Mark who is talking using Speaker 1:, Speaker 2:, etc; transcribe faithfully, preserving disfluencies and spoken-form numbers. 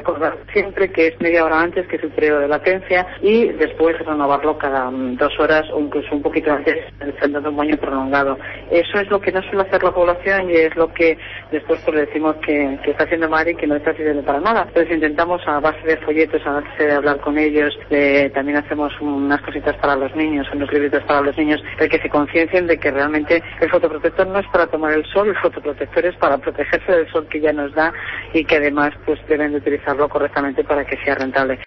Speaker 1: recordar siempre que es media hora antes, que es el periodo de latencia, y después renovarlo cada um, dos horas o incluso un poquito antes, dando un baño prolongado. Eso es lo que no suele hacer la población y es lo que después pues le decimos que, que está haciendo mal y que no está sirviendo para nada. Entonces intentamos a base de folletos, a base de hablar con ellos, de, también hacemos unas cositas para los niños, unos libritos para los niños, de que se conciencien de que realmente el fotoprotector no es para tomar el sol, el fotoprotector es para protegerse del sol que ya nos da y que además pues deben de utilizarlo correctamente para que sea rentable.